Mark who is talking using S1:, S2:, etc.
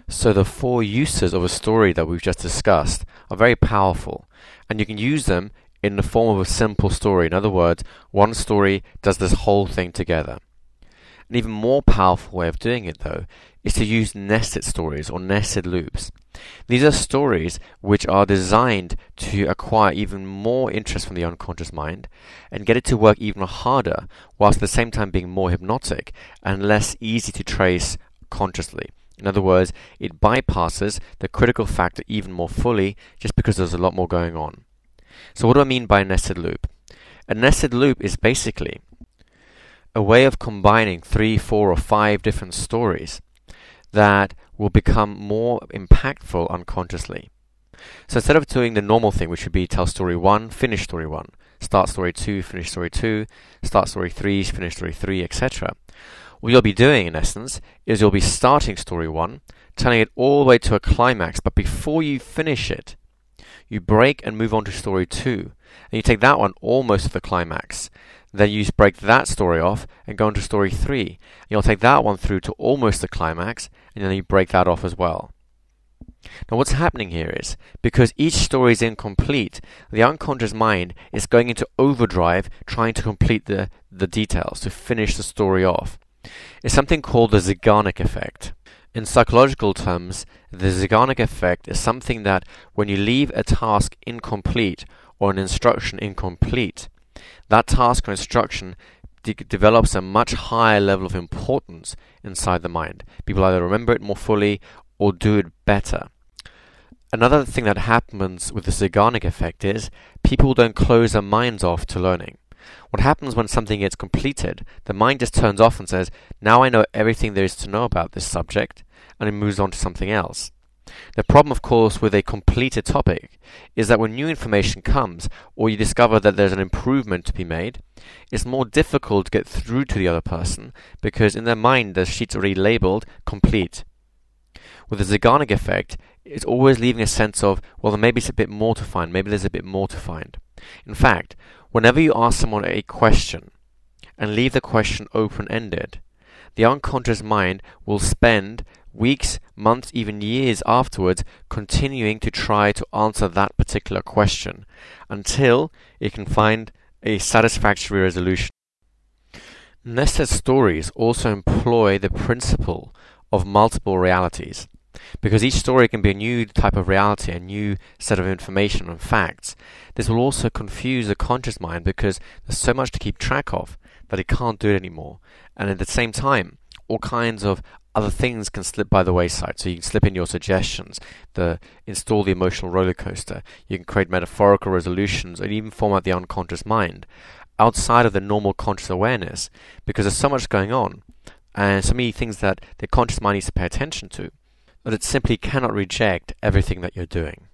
S1: So the four uses of a story that we've just discussed are very powerful, and you can use them in the form of a simple story. In other words, one story does this whole thing together. An even more powerful way of doing it, though, is to use nested stories or nested loops. These are stories which are designed to acquire even more interest from the unconscious mind and get it to work even harder, whilst at the same time being more hypnotic and less easy to trace consciously. In other words, it bypasses the critical factor even more fully just because there's a lot more going on. So what do I mean by a nested loop? A nested loop is basically a way of combining 3, 4, or 5 different stories that will become more impactful unconsciously. So instead of doing the normal thing, which would be tell story 1, finish story 1, start story 2, finish story 2, start story 3, finish story 3, etc., what you'll be doing, in essence, is you'll be starting story 1, telling it all the way to a climax, but before you finish it, you break and move on to story 2, and you take that one almost to the climax. Then you break that story off and go into story 3. And you'll take that one through to almost the climax, and then you break that off as well. Now what's happening here is, because each story is incomplete, the unconscious mind is going into overdrive trying to complete the details, to finish the story off. It's something called the Zeigarnik effect. In psychological terms, the Zeigarnik effect is something that when you leave a task incomplete or an instruction incomplete, that task or instruction develops a much higher level of importance inside the mind. People either remember it more fully or do it better. Another thing that happens with the Zeigarnik effect is people don't close their minds off to learning. What happens when something gets completed, the mind just turns off and says, now I know everything there is to know about this subject, and it moves on to something else. The problem, of course, with a completed topic is that when new information comes, or you discover that there's an improvement to be made, it's more difficult to get through to the other person because in their mind the sheet's already labeled complete. With the Zeigarnik effect, it's always leaving a sense of, well, then maybe it's a bit more to find, maybe there's a bit more to find. In fact, whenever you ask someone a question and leave the question open-ended, the unconscious mind will spend weeks, months, even years afterwards continuing to try to answer that particular question until it can find a satisfactory resolution. Nested stories also employ the principle of multiple realities, because each story can be a new type of reality, a new set of information and facts. This will also confuse the conscious mind because there's so much to keep track of that it can't do it anymore. And at the same time, all kinds of other things can slip by the wayside. So you can slip in your suggestions, install the emotional roller coaster. You can create metaphorical resolutions and even format the unconscious mind outside of the normal conscious awareness, because there's so much going on and so many things that the conscious mind needs to pay attention to that it simply cannot reject everything that you're doing.